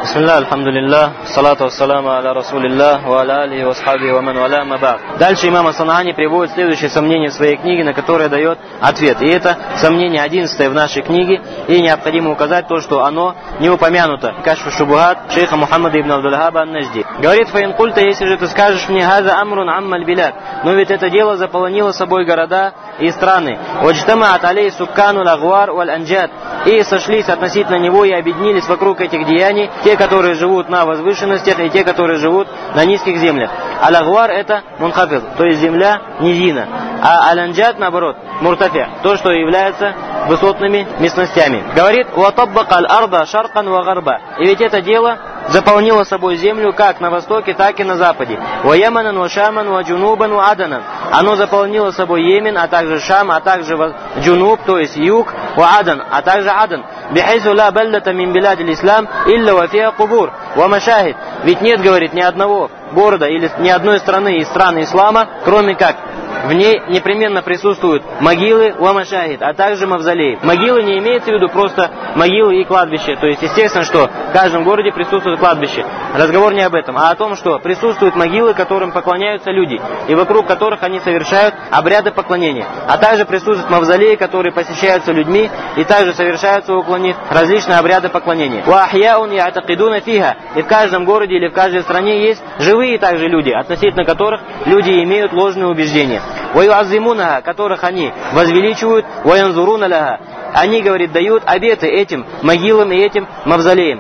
Бисмилля, альхамдулилля, салату вассаламу аля расулилля, ва аля алихи ва асхабихи ва ман валя ма ба'д. Дальше имам Ас-Сан'ани приводит следующее сомнение в своей книге, на которое дает ответ. И это сомнение 11 в нашей книге, и необходимо указать то, что оно не упомянуто. Кашфу шубухат шейха Мухаммада ибн Абдул-Ваххаба ан-Нажди. Говорит: фаин культа, если же ты скажешь мне, хаза амрун аммаль билад, но ведь это дело заполонило собой города и страны. Ваджтамаат алей суккану лагвар валь анджад, и сошлись относительно него и объединились вокруг этих деяний те, которые живут на возвышенностях, и те, которые живут на низких землях. Ал-Агвар — это мунхафид, то есть земля низина, а аль-анджад, наоборот, муртафи, то, что является высотными местностями. Говорит: «Ватаббака аль-арда шаркан ва гарба», и ведь это дело заполнило собой землю как на востоке, так и на западе. «Ва яманан ва шаман ва джунубан ва аданан», оно заполнило собой Йемен, а также Шам, а также Джунуб, то есть юг, ва адан, а также Адан. «Бихайсу ла баллата мин биладил ислам илля ва фиа кубур ва машахид», ведь нет, говорит, ни одного города или ни одной страны из стран ислама, кроме как в ней непременно присутствуют могилы ва машахид, а также мавзолеи. Могилы не имеется в виду просто могилы и кладбища, то есть естественно, что в каждом городе присутствует кладбище. Разговор не об этом, а о том, что присутствуют могилы, которым поклоняются люди, и вокруг которых они совершают обряды поклонения. А также присутствуют мавзолеи, которые посещаются людьми, и также совершаются около них различные обряды поклонения. Ва ахьяун я'такидуна фиха, и в каждом городе или в каждой стране есть живые также люди, относительно которых люди имеют ложные убеждения. «Ваюаззимунаха», которых они возвеличивают, «ваянзуруна ляха», они, говорит, дают обеты этим могилам и этим мавзолеям,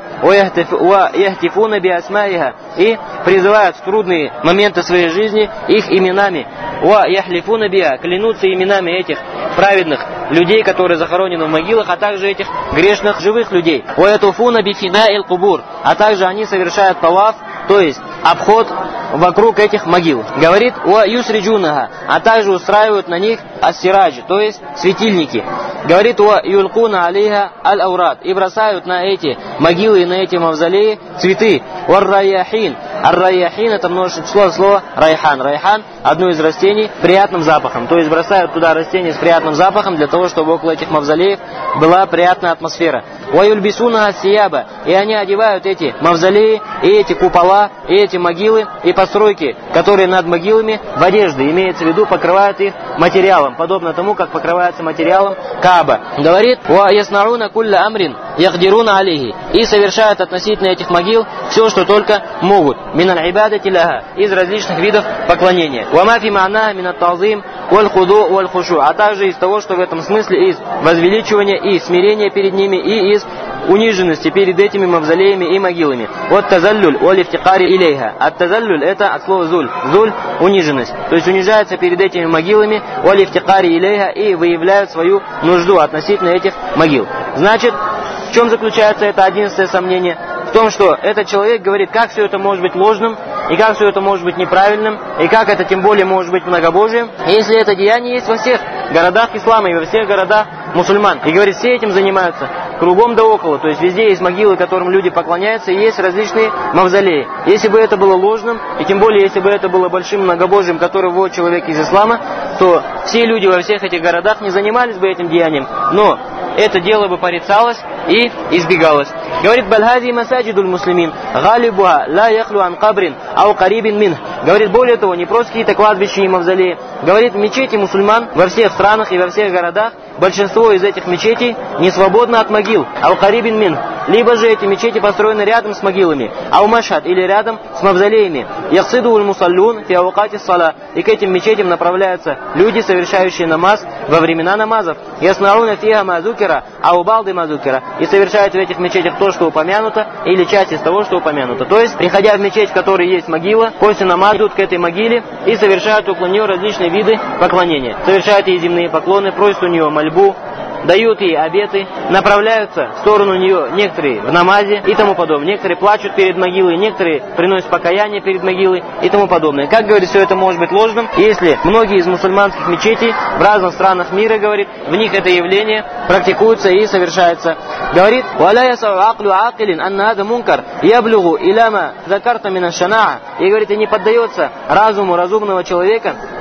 «ваяхтифуна биасмаиха», и призывают в трудные моменты своей жизни их именами, «ваяхлифуна биа», клянутся именами этих праведных людей, которые захоронены в могилах, а также этих грешных живых людей, «ваятуфуна бифинаил кубур», а также они совершают таваф, то есть обход вокруг этих могил. Говорит: «Ва юсриджунаха», а также устраивают на них ассираджи, то есть светильники. Говорит: «Ва юлкуна алейха аль-аурат», и бросают на эти могилы и на эти мавзолеи цветы. «Вар-райяхин», ар-райяхин — это множественное число слова райхан. Райхан — одно из растений с приятным запахом, то есть бросают туда растения с приятным запахом для того, чтобы около этих мавзолеев была приятная атмосфера. «Ва юльбисунаха сияба», и они одевают эти мавзолеи, и эти купола, и эти могилы, и постройки, которые над могилами, в одежды, имеется в виду, покрывают их материалом, подобно тому, как покрывается материалом Кааба. Говорит: «Ва яснаруна кулля амрин яхдируна алейхи», и совершают относительно этих могил все, что только могут, минал ибадати ляха, из различных видов поклонения. «Ва мафи ма'на минат тазим валь худу валь хушу», а также из того, что в этом смысле из возвеличивания и смирения перед ними, и из униженности перед этими мавзолеями и могилами. Вот тазаллюль валь ифтикари илейха. От тазаллюль — это от слова зуль. Зуль — униженность. То есть унижаются перед этими могилами, валь ифтикари илейха, и выявляют свою нужду относительно этих могил. Значит, в чем заключается это 11-е сомнение? В том, что этот человек говорит, как все это может быть ложным, и как все это может быть неправильным, и как это тем более может быть многобожием, если это деяние есть во всех городах ислама и во всех городах мусульман. И говорит, все этим занимаются кругом да около, то есть везде есть могилы, которым люди поклоняются, и есть различные мавзолеи. Если бы это было ложным, и тем более если бы это было большим многобожием, который вводит человек из ислама, то все люди во всех этих городах не занимались бы этим деянием, но это дело бы порицалось и избегалось. Говорит: «Бальхази масаджидуль муслимин, галибуа ла яхлю ан кабрин, ау карибин мин». Говорит, более того, не просто какие-то кладбища и мавзолеи. Говорит, мечети мусульман во всех странах и во всех городах, большинство из этих мечетей не свободно от могил, ау карибин мин. Либо же эти мечети построены рядом с могилами, ау машхад, или рядом с мавзолеями. Ясидуль мусаллюн фи аукати сала, и к этим мечетям направляются люди, совершающие намаз во времена намазов. Яснауна фиха мазукера, ау балды мазукера, и совершают в этих мечетях то, что упомянуто, или часть из того, что упомянуто. То есть, приходя в мечеть, в которой есть могила, после намаза идут к этой могиле и совершают около нее различные виды поклонения. Совершают ей земные поклоны, просят у нее мольбу, дают ей обеты, направляются в сторону нее некоторые в намазе и тому подобное. Некоторые плачут перед могилой, некоторые приносят покаяние перед могилой и тому подобное. Как говорит, все это может быть ложным, если многие из мусульманских мечетей в разных странах мира, говорит, в них это явление практикуется и совершается. Говорит: «Валя ясау аклю акилин анна ада мункар яблюгу иляма закарта мина шанаа». И говорит, и не поддается разуму разумного человека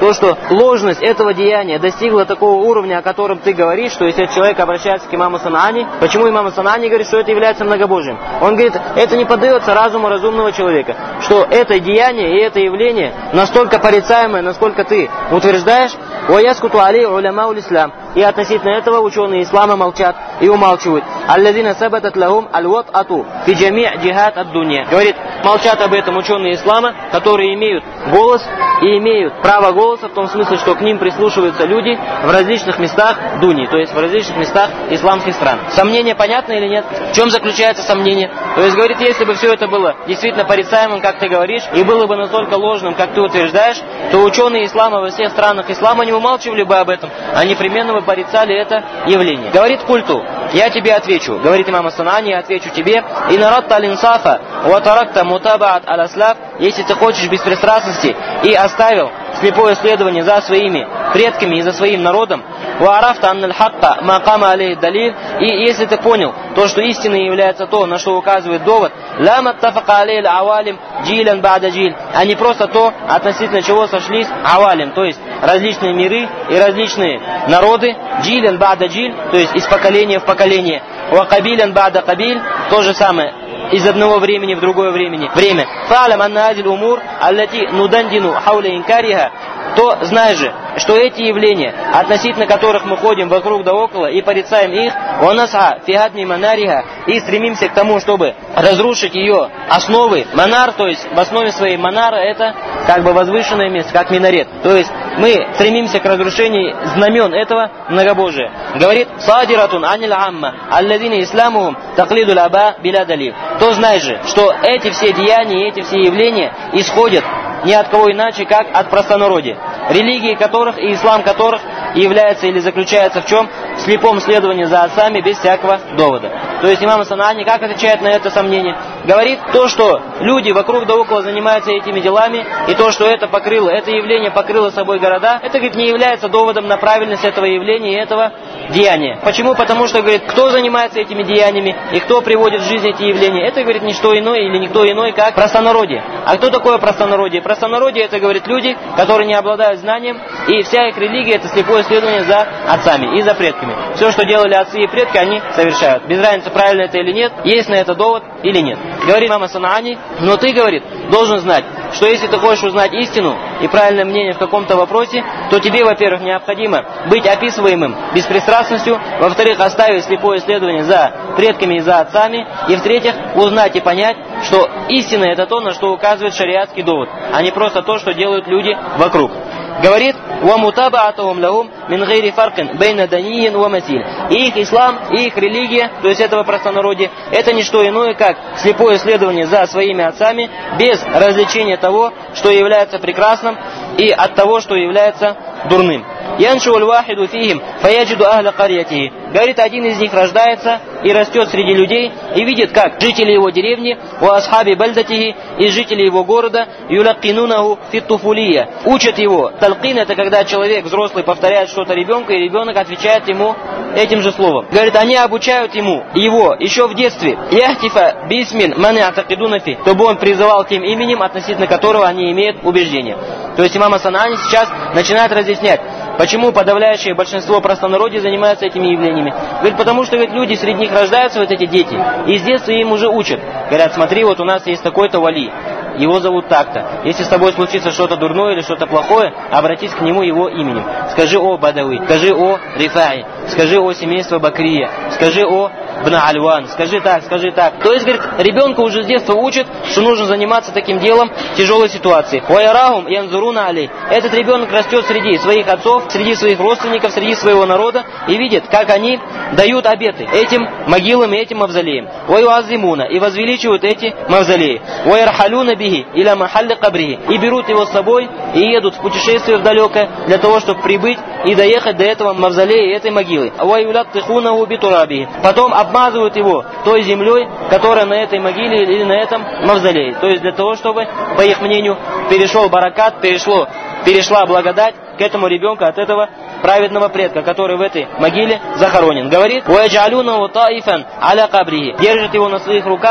то, что ложность этого деяния достигла такого уровня, о котором ты говоришь, что если человек обращается к имаму Санаани, почему имам Санаани говорит, что это является многобожием? Он говорит, это не поддается разуму разумного человека, что это деяние и это явление настолько порицаемое, насколько ты утверждаешь, «Ваяскуту алей уляма ул-ислам». И относительно этого ученые ислама молчат и умалчивают. «Аллазина сабатат лахум аль-ват'ату фи джами' джихад ад-дунья». Говорит, молчат об этом ученые ислама, которые имеют голос и имеют право голоса, в том смысле, что к ним прислушиваются люди в различных местах Дуни, то есть в различных местах исламских стран. Сомнение понятно или нет? В чем заключается сомнение? То есть, говорит, если бы все это было действительно порицаемым, как ты говоришь, и было бы настолько ложным, как ты утверждаешь, то ученые ислама во всех странах ислама не умалчивали бы об этом, а непременно бы порицали это явление. Говорит культу, я тебе отвечу, говорит имам Санаани, я отвечу тебе, и нарадта аль-инсафа, ва таракта мутабаат аль-аслаф, если ты хочешь беспристрастности и оставил слепое следование за своими предками и за своим народом, ва арафта анна аль-хакка макама алейхи далиль, и если ты понял то, что истиной является то, на что указывает довод, ла маттафака алейхи авалим джилян ба'да джиль, а не просто то, относительно чего сошлись авалим, то есть различные миры и различные народы, джилян ба'да джиль, то есть из поколения в поколение, ва кабилян ба'да кабиль, то же самое, из одного времени в другое время. Фа'лам анна адиль умур аллати нудандину хауля инкариха, то знай же, что эти явления, относительно которых мы ходим вокруг да около и порицаем их, ванасха фигадми манариха, и стремимся к тому, чтобы разрушить ее основы. Манар, то есть в основе своей манара, это как бы возвышенное место, как минарет. То есть мы стремимся к разрушению знамен этого многобожия. Говорит, садиратун анил амма, алладина исламухум таклидуль аба биля далил. То знай же, что эти все деяния, эти все явления исходят ни от кого иначе, как от простонародья, религии которых и ислам которых является или заключается в чем? В слепом следовании за отцами без всякого довода. То есть имам Санаани как отвечает на это сомнение? Говорит, то, что люди вокруг да около занимаются этими делами, и то, что это явление покрыло собой города, это, говорит, не является доводом на правильность этого явления и этого деяния. Почему? Потому что, говорит, кто занимается этими деяниями и кто приводит в жизнь эти явления, это, говорит, не что иное или никто иной, как простонародье. А кто такое простонародье? Простонародье — это, говорит, люди, которые не обладают знанием, и вся их религия — это слепое следование за отцами и за предками. Все, что делали отцы и предки, они совершают. Без разницы, правильно это или нет, есть на это довод или нет. Говорит имам Санаани, но ты, говорит, должен знать, что если ты хочешь узнать истину и правильное мнение в каком-то вопросе, то тебе, во-первых, необходимо быть описываемым беспристрастностью, во-вторых, оставить слепое исследование за предками и за отцами, и в-третьих, узнать и понять, что истина — это то, на что указывает шариатский довод, а не просто то, что делают люди вокруг. Говорит, وَمُتَابَعَتُهُمْ لَهُمْ مِنْ غَيْرِ فَرْقٍ بَيْنَ دَنِيٍّ وَمَثِيلٍ. И их ислам, и их религия, то есть этого простонародья, это не что иное, как слепое следование за своими отцами, без развлечения того, что является прекрасным, и от того, что является дурным. Яншу аль-вахиду фихим фаяджиду ахля карьятихи. Говорит, один из них рождается и растет среди людей, и видит, как жители его деревни, у асхаби бальдатихи, и жители его города, юлаккинунаху фиттуфулия, учат его. Талкин — это когда человек взрослый повторяет что-то ребенку, и ребенок отвечает ему этим же словом. Говорит, они обучают его еще в детстве. Яхтифа бисмин маны атакидунафи, чтобы он призывал тем именем, относительно которого они имеют убеждение. То есть имам Санаани сейчас начинает разъяснять, почему подавляющее большинство простонародья занимаются этими явлениями. Говорит, потому что, говорит, люди, среди них рождаются вот эти дети, и с детства им уже учат. Говорят, смотри, вот у нас есть такой-то вали, его зовут так-то. Если с тобой случится что-то дурное или что-то плохое, обратись к нему его именем. Скажи о Бадауи, скажи о Рифаи, скажи о семействе Бакрия, скажи о Бна Альван, скажи так, скажи так. То есть, говорит, ребенка уже с детства учат, что нужно заниматься таким делом в тяжелой ситуации. Вайарахум янзуруна алей. Этот ребенок растет среди своих отцов, среди своих родственников, среди своего народа и видит, как они дают обеты этим могилам и этим мавзолеям. Ваюазимуна, и возвеличивают эти мавзолеи. Вайархалюна биги иля махалли кабриги, и берут его с собой и едут в путешествие в далекое для того, чтобы прибыть и доехать до этого мавзолея и этой могилы. Ваюлаттихунаху битурабиги. Потом обмазывают его той землей, которая на этой могиле или на этом мавзолее. То есть для того, чтобы, по их мнению, перешел баракат, перешла благодать к этому ребенку от этого праведного предка, который в этой могиле захоронен. Говорит, держит его на своих руках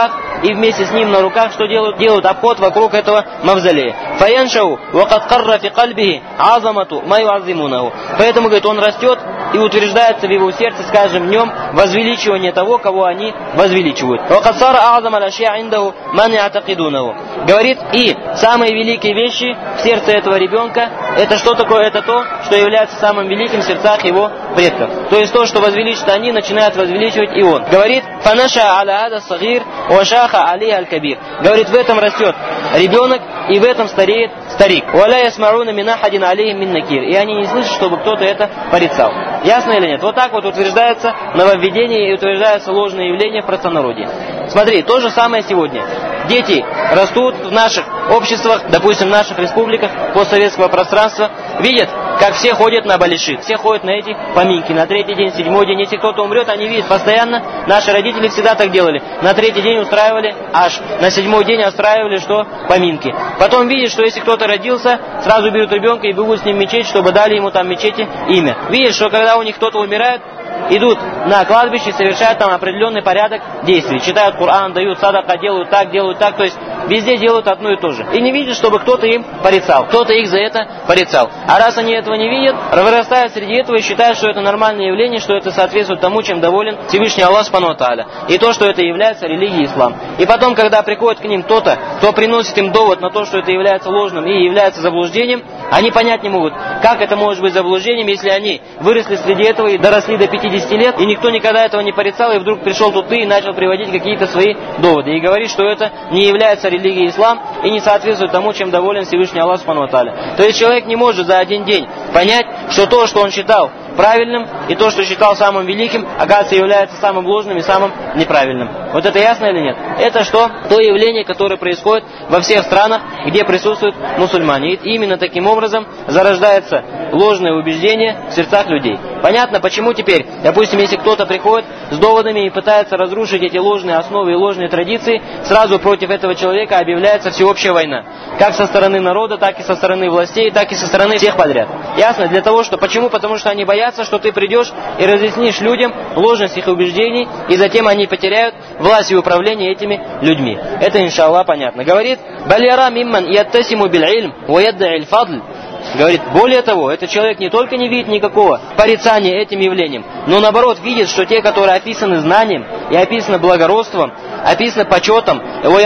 и вместе с ним на руках что делают? Делают обход вокруг этого мавзолея. Фаяншау вакад карра фи кальбихи азамату ма юаззимунаху. Поэтому, говорит, он растет и утверждается в его сердце, скажем, в нем возвеличивание того, кого они возвеличивают. Вакад сара азама лашья индаху ман яатакидунаху. Говорит, и самые великие вещи в сердце этого ребенка, это что такое? Это то, что является самым великим в сердцах его предков. То есть то, что возвеличит они, начинает возвеличивать и он. Говорит, фанаша аля ада сагир уашаха алия аль-кабир. Говорит, в этом растет ребенок, и в этом стареет старик. Уаля ясмауна минахадин алейхим мин накир. И они не слышат, чтобы кто-то это порицал. Ясно или нет? Вот так вот утверждается нововведение и утверждается ложное явление в простонародье. Смотри, то же самое сегодня. Дети растут в наших обществах, допустим, в наших республиках постсоветского пространства, видят, как все ходят на балиши, все ходят на эти поминки, на третий день, седьмой день. Если кто-то умрет, они видят постоянно, наши родители всегда так делали. На третий день устраивали аш, на седьмой день устраивали что? Поминки. Потом видят, что если кто-то родился, сразу берут ребенка и бегут с ним в мечеть, чтобы дали ему там в мечети имя. Видят, что когда у них кто-то умирает, идут на кладбище, совершают там определенный порядок действий. Читают Коран, дают садака, делают так. То есть везде делают одно и то же. И не видят, чтобы кто-то им порицал. Кто-то их за это порицал. А раз они этого не видят, вырастают среди этого и считают, что это нормальное явление, что это соответствует тому, чем доволен Всевышний Аллах Субхану ва Тааля. И то, что это является религией ислам. И потом, когда приходит к ним кто-то, кто приносит им довод на то, что это является ложным и является заблуждением, они понять не могут, как это может быть заблуждением, если они выросли среди этого и доросли до 50 лет, и никто никогда этого не порицал, и вдруг пришел тут ты и начал приводить какие-то свои доводы. И говорит, что это не является религией ислам и не соответствует тому, чем доволен Всевышний Аллах Субхану ва Тааля. То есть человек не может за один день понять, что то, что он считал правильным, и то, что считал самым великим, оказывается, является самым ложным и самым неправильным. Вот это ясно или нет? Это что? То явление, которое происходит во всех странах, где присутствуют мусульмане. И именно таким образом зарождается ложное убеждение в сердцах людей. Понятно, почему теперь, допустим, если кто-то приходит с доводами и пытается разрушить эти ложные основы и ложные традиции, сразу против этого человека объявляется всеобщая война. Как со стороны народа, так и со стороны властей, так и со стороны всех подряд. Ясно? Для того, что... Почему? Потому что они боятся, что ты придешь и разъяснишь людям ложность их убеждений, и затем они потеряют власть и управление этими людьми. Это, иншаллах, понятно. Говорит, «Баляра мимман яттасиму биль ильм, ва ядда'иль фадл». Говорит, более того, этот человек не только не видит никакого порицания этим явлением, но наоборот видит, что те, которые описаны знанием и описаны благородством, описаны почетом,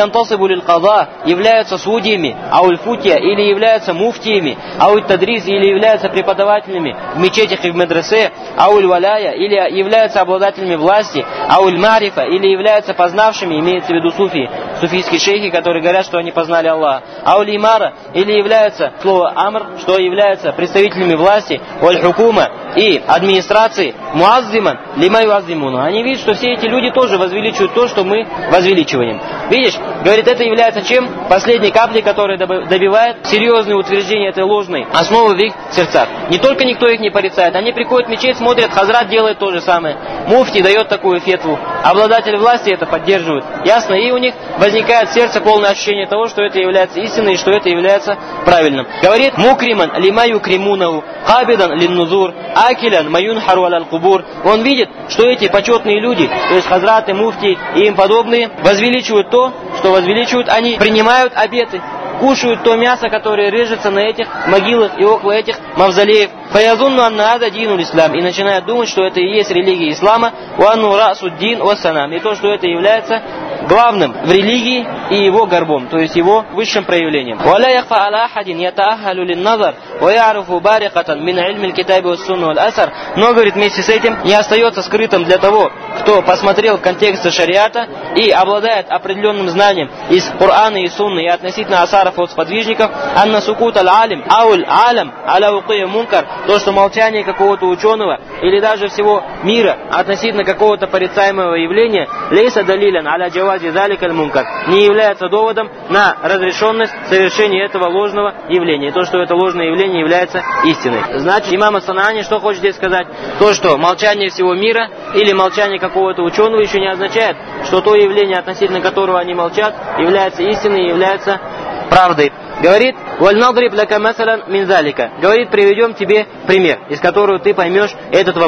являются судьями, ауль-футия, или являются муфтиями, ауль-тадрис, или являются преподавателями в мечетях и в медресе, ауль-валяя, или являются обладателями власти, ауль-марифа, или являются познавшими, имеется в виду суфии, суфийские шейхи, которые говорят, что они познали Аллаха, ауль-имара, или являются, слово амр, что являются представителями власти, валь-хукума и администрации, муаззиман, лима юаззимуну. Они видят, что все эти люди тоже возвеличивают то, что мы возвеличиваем. Видишь, говорит, это является чем? Последней каплей, которая добивает серьезные утверждения этой ложной основы в их сердцах. Не только никто их не порицает, они приходят в мечеть, смотрят, хазрат делает то же самое, муфти дает такую фетву, обладатель власти это поддерживает. Ясно? И у них возникает в сердце полное ощущение того, что это является истиной и что это является правильным. Говорит, мукриман лима юкримунаху, хабидан линнузур, акилян маюнхару алял кубур. Он видит, что эти почетные люди, то есть хазраты, муфти и им подобные, возвеличивают то, что возвеличивают они, принимают обеты, кушают то мясо, которое режется на этих могилах и около этих мавзолеев. Фаязунну анна ада дину ислам, и начинают думать, что это и есть религия ислама, уанну расуддин вассанам, и то, что это является главным в религии и его горбом, то есть его высшим проявлением. وَلَا يَخْفَى عَلَى أَحَدٍ يَتَأَهَّلُ لِلنَّظَرِ وَيَعْرِفُ بَارِقَةً مِنْ عِلْمِ الْكِتَابِ وَالسُّنَّةِ وَالْأَثَرِ. Но, говорит, вместе с этим не остается скрытым для того, кто посмотрел контексты шариата и обладает определенным знанием из Корана и Сунны и относительно асаров от сподвижников, анна сукут аль-алим, ауль алям, аля укия мункар, то, что молчание какого-то ученого или даже всего мира относительно какого-то порицаемого явления, лейса далилян аля джавази заликаль мункар, не является доводом на разрешенность совершения этого ложного явления, то, что это ложное явление является истиной. Значит, имам ас-Санаани что хочет здесь сказать? То, что молчание всего мира или молчание какого-то ученого еще не означает, что то явление, относительно которого они молчат, является истиной и является правдой. Говорит, говорит, приведем тебе пример, из которого ты поймешь этот вопрос.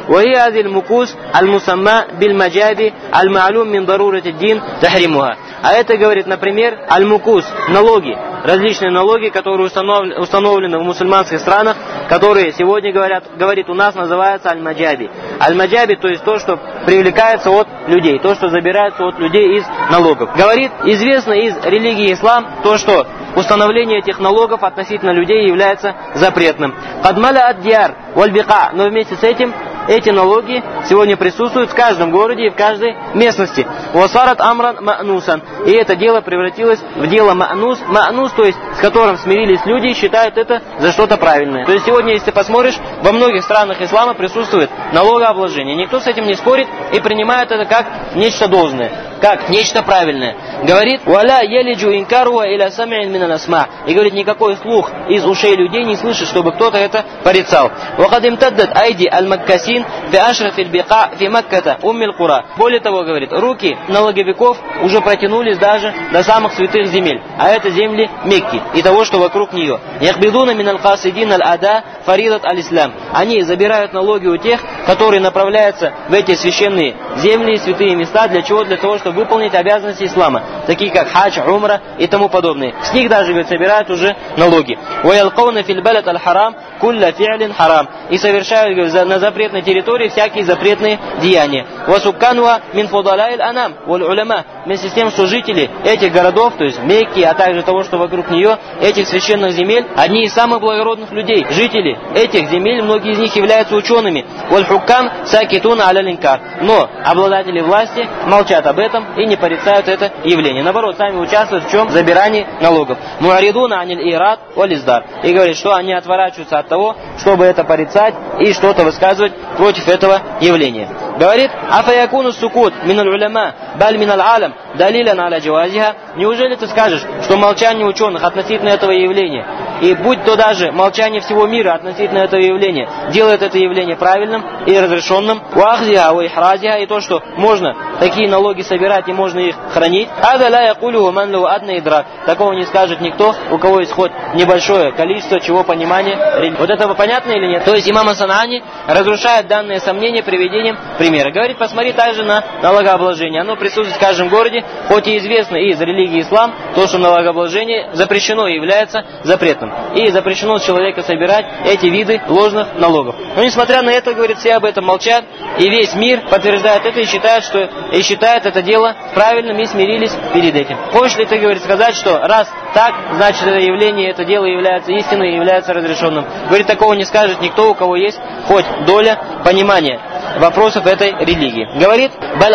وهي هذه المكوس المسمى بالمجابي المعلوم من ضرورة الدين تحريمها. А это, говорит, например, аль-мукус, налоги, различные налоги, которые установлены в мусульманских странах, которые сегодня, говорит, у нас называются аль-маджаби. Аль-маджаби, то есть то, что привлекается от людей, то, что забирается от людей из налогов. Говорит, известно из религии ислам то, что установление этих налогов относительно людей является запретным. Кадмаля ад-диар валь-бика, но вместе с этим эти налоги сегодня присутствуют в каждом городе и в каждой местности. Васарат амран ма'нусан. И это дело превратилось в дело ма'нус. Ма'нус, то есть с которым смирились люди и считают это за что-то правильное. То есть сегодня, если ты посмотришь, во многих странах ислама присутствует налогообложение. Никто с этим не спорит и принимает это как нечто должное, как нечто правильное. Говорит, «Валя елиджу инкаруа иля сами'ин минан асма». И говорит, никакой слух из ушей людей не слышит, чтобы кто-то это порицал. «Вахад имтаддат айди аль-маккасин фи ашрафиль бика фи макката уммиль кура». Более того, говорит, руки налоговиков уже протянулись даже до самых святых земель, а это земли Мекки и того, что вокруг нее. «Яхбидуна минал касидин аль-ада фаридат аль-ислам». Они забирают налоги у тех, которые направляются в эти священные земли и святые места. Для чего? Для того, чтобы выполнить обязанности ислама, такие как хадж, умра и тому подобное. С них даже, говорит, собирают уже налоги. وَيَلْقَوْنَ فِي الْبَلَدِ الْحَرَامِ كُلَّ فِعْلٍ حَرَامٍ. И совершают, говорит, на запретной территории всякие запретные деяния. وَسُكَّانُهَا مِنْ فُضَلَاءِ الْأَنَامِ وَالْعُلَمَاءِ. Вместе с тем, что жители этих городов, то есть Мекки, а также того, что вокруг нее, этих священных земель, одни из самых благородных людей. Жители этих земель, многие из них являются учеными. وَالْحُكَّامِ سَاكِتُونَ عَلَى الْإِنْكَارِ. Но обладатели власти молчат об этом и не порицают это явление. Наоборот, сами участвуют в чем? В забирании налогов. Муаридуна аниль ирад вализдар. И говорит, что они отворачиваются от того, чтобы это порицать и что-то высказывать против этого явления. Говорит, афаякуну сукут миналь уляма баль миналь алям далилян аля джавазиха. Неужели ты скажешь, что молчание ученых относительно этого явления, и будь то даже молчание всего мира относительно этого явления, делает это явление правильным и разрешенным, уахзиха ва ихразиха, и то, что можно такие налоги собирать и можно их хранить, ада ла якулю ман лу адна идрак. Такого не скажет никто, у кого есть хоть небольшое количество чего понимания. Вот это понятно или нет? То есть имам Ас-Санаани разрушает данное сомнение приведением примера. Говорит, посмотри также на налогообложение. Оно присутствует в каждом городе, хоть и известно из религии ислам, то, что налогообложение запрещено и является запретным. И запрещено с человека собирать эти виды ложных налогов. Но несмотря на это, говорит, все об этом молчат, и весь мир подтверждает это и считает это дело правильным и смирились перед этим. Хочешь ли ты, говорит, сказать, что раз так, значит это явление, это дело является истиной и является разрешенным? Говорит, такого не скажет никто, у кого есть хоть доля понимания вопросов этой религии. Говорит,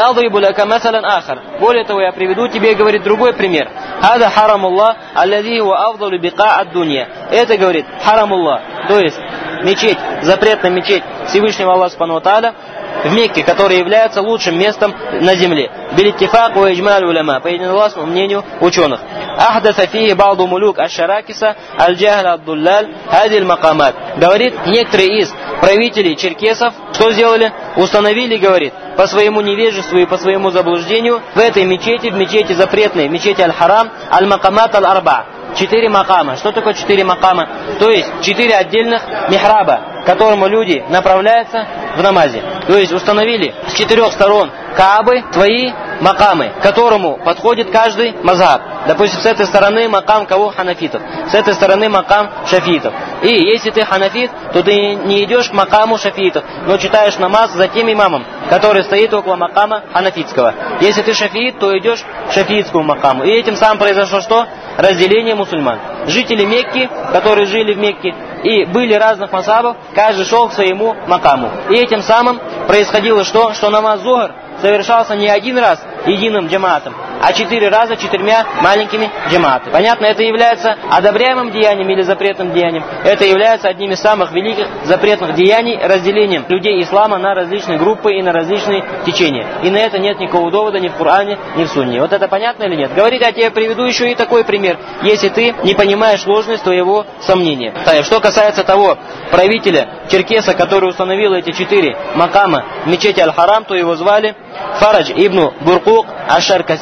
более того, я приведу тебе, говорит, другой пример. Хада харамуллах, аллади хуа афдалу бика ад-дунья. Это, говорит, харамуллах, то есть мечеть, запретная мечеть Всевышнего Аллаха Субхану ва Тааля в Мекке, которая является лучшим местом на земле. Билиттифак ва иджмаль уляма, по единогласному мнению ученых. Ахдаса фихи ба'ду мулук аш-шаракиса аль-джахл ад-дуллаль хадиль макамат. Говорит, некоторые из правителей черкесов что сделали? Установили, говорит, по своему невежеству и по своему заблуждению в этой мечети, в мечети запретной, в мечети аль-харам, аль-макамат аль-арба. 4 макама. Что такое 4 макама? То есть 4 отдельных михраба, к которому люди направляются в намазе. То есть установили с 4 сторон Каабы свои макамы, к которому подходит каждый мазхаб. Допустим, с этой стороны макам кого? Ханафитов. С этой стороны макам шафитов. И если ты ханафит, то ты не идешь к макаму шафитов, но читаешь намаз за тем имамом, который стоит около макама ханафитского. Если ты шафиит, то идешь к шафиитскому макаму. И этим самым произошло что? Разделение мусульман. Жители Мекки, которые жили в Мекке и были разных мазхабов, каждый шел к своему макаму. И этим самым происходило что? Что намаз зухр совершался не один раз единым джамаатом, а 4 раза 4 маленькими джамаатами. Понятно, это является одобряемым деянием или запретным деянием. Это является одним из самых великих запретных деяний, разделением людей ислама на различные группы и на различные течения. И на это нет никакого довода ни в Коране, ни в Сунне. Вот это понятно или нет? Говорит, я тебе приведу еще и такой пример, если ты не понимаешь ложность твоего сомнения. Что касается того правителя черкеса, который установил эти 4 макама в мечети Аль-Харам, то его звали Фарадж ибн Буркук аш-Шаркаси.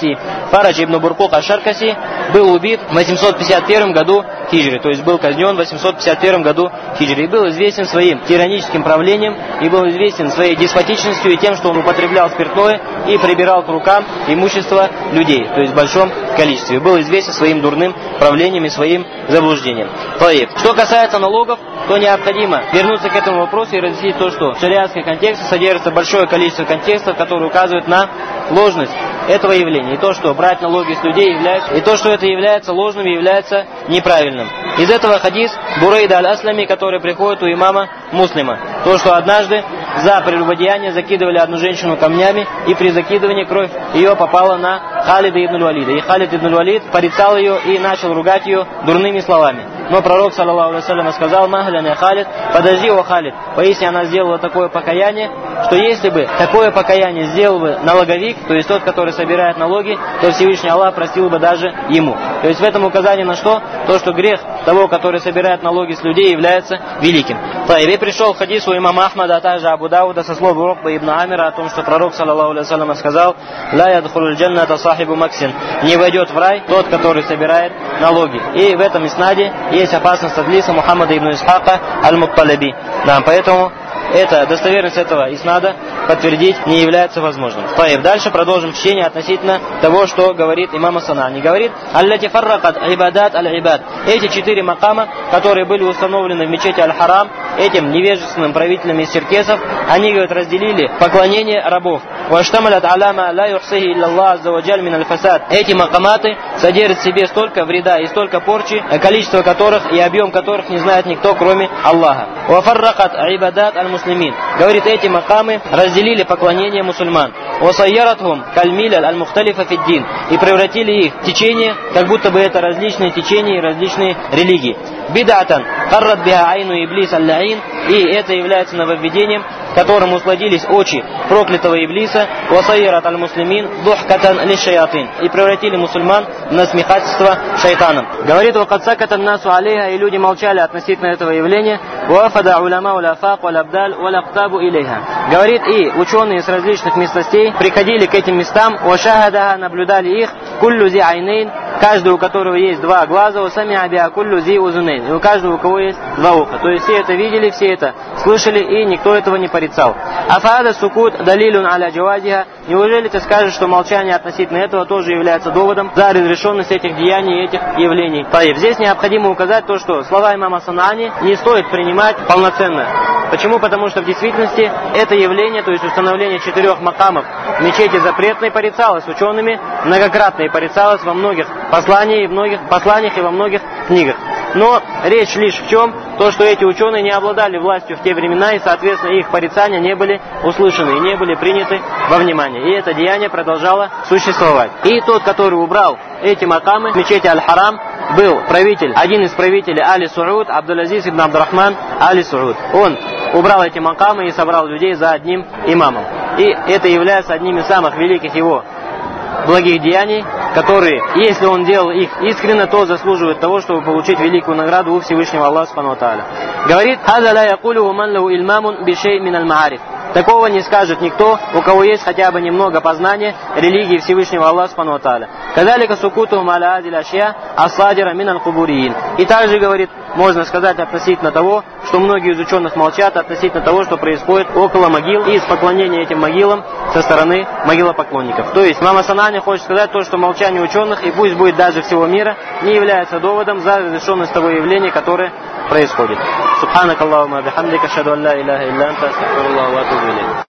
Фарадж ибн Буркук аш-Шаркаси был убит в 851 году хиджры, то есть был казнен в 851 году хиджры. И был известен своим тираническим правлением, и был известен своей деспотичностью и тем, что он употреблял спиртное и прибирал к рукам имущество людей, то есть в большом количестве. Был известен своим дурным правлением и своим заблуждением. Что касается налогов, то необходимо вернуться к этому вопросу и разъяснить то, что в шариатском контексте содержится большое количество контекстов, которые указывают на ложность этого явления. И то, что брать налоги с людей является, и то, что это является ложным, является неправильным. Из этого хадис Бурейда аль-Аслами, который приходит у имама Муслима. То, что однажды за прелюбодеяние закидывали одну женщину камнями, и при закидывании кровь ее попала на Халида ибн аль-Валида. И Халид ибн аль-Валид порицал ее и начал ругать ее дурными словами. Но пророк, саллаллаху алейхи ва саллям, сказал: «Махлян я Халид, подожди, о Халид». Поистине она сделала такое покаяние, что если бы такое покаяние сделал бы налоговик, то есть тот, который собирает налоги, то Всевышний Аллах простил бы даже ему. То есть в этом указание на что? То, что грех того, который собирает налоги с людей, является великим. И пришел в хадису имама Ахмада, а также Абу Дауда со слов Рукба ибн Амира о том, что пророк, саллаллаху алейхи ва саллям, сказал: «Ла ядхулуль джанната сахибу максин». Не войдет в рай тот, который собирает налоги. И в этом иснаде есть опасность тадлиса Мухаммада ибн Исхака аль-Мутталиби. Да, поэтому достоверность этого иснада подтвердить не является возможным. Дальше продолжим чтение относительно того, что говорит имам ас-Санани. Говорит: «Аллати фарракат ибадат аль-ибад». Эти 4 макама, которые были установлены в мечети Аль-Харам этим невежественным правителем из черкесов, они, говорят, разделили поклонение рабов. «Ваштамалят аляма ла юхсихи илляллах азза ва джаль мин аль-фасад». Эти макаматы содержат в себе столько вреда и столько порчи, количество которых и объем которых не знает никто, кроме Аллаха. «Вафарракат ибадат аль-муслимин». Говорит, эти макамы разделили поклонение мусульман. «Васайяратхум кальмиляль аль-мухталифа фиддин». И превратили их в течение, как будто бы это различные течения и различные религии. «Бидатан каррат биха айну иблис аль-лаин». И это является нововведением, которым усладились очи проклятого Иблиса. «Васайярат аль-муслимин духкатан лиш-шаятин». И превратили мусульман в насмехательство шайтаном. Говорит: «Вакад сакатан насу алейха». И люди молчали относительно этого явления. «Вафада уляма уляфак валабдаль валактабу илейха». Говорит, и ученые с различных местностей приходили к этим местам. «Вашахадаха», наблюдали их. «Куллю зи айнейн», каждый, у которого есть 2 глаза. «Васамиа биа куллю зи узунейн». И у каждого, у кого есть 2 уха. То есть все это видели, все это слышали, и никто этого не порицал. «Афаада сукут далилюн аля джавазиха». Неужели ты скажешь, что молчание относительно этого тоже является доводом за разрешенность этих деяний и этих явлений? Здесь необходимо указать то, что слова имама Санани не стоит принимать полноценно. Почему? Потому что в действительности это явление, то есть установление 4 макамов в мечети запретной, порицалось учеными многократно и порицалось во многих посланиях и во многих книгах. Но речь лишь в чем? То, что эти ученые не обладали властью в те времена, и, соответственно, их порицания не были услышаны и не были приняты во внимание. И это деяние продолжало существовать. И тот, который убрал эти макамы в мечети Аль-Харам, был один из правителей Али Сауд, Абдул-Азиз ибн Абдурахман Али Сауд. Он убрал эти макамы и собрал людей за одним имамом. И это является одним из самых великих его благих деяний, которые, если он делал их искренне, то заслуживают того, чтобы получить великую награду у Всевышнего Аллаха субхану ва тааля. Говорит: «Хаза ла якулуху ман лаху ильмамун бишей мин аль-маариф». Такого не скажет никто, у кого есть хотя бы немного познания религии Всевышнего Аллаха субхану ва тааля. «Кадалика сукутухум аля азиль ашья ас-садира мин аль-кубуриин». И также, говорит, можно сказать относительно того, что многие из ученых молчат относительно того, что происходит около могил и из поклонения этим могилам со стороны могилопоклонников. То есть имам Санани хочет сказать то, что молчание ученых, и пусть будет даже всего мира, не является доводом за разрешенность того явления, которое происходит. Субханак Аллахумма бихамдика, ашхаду ан ла илляха илля анта, астагфируllaха ва атубу илейк.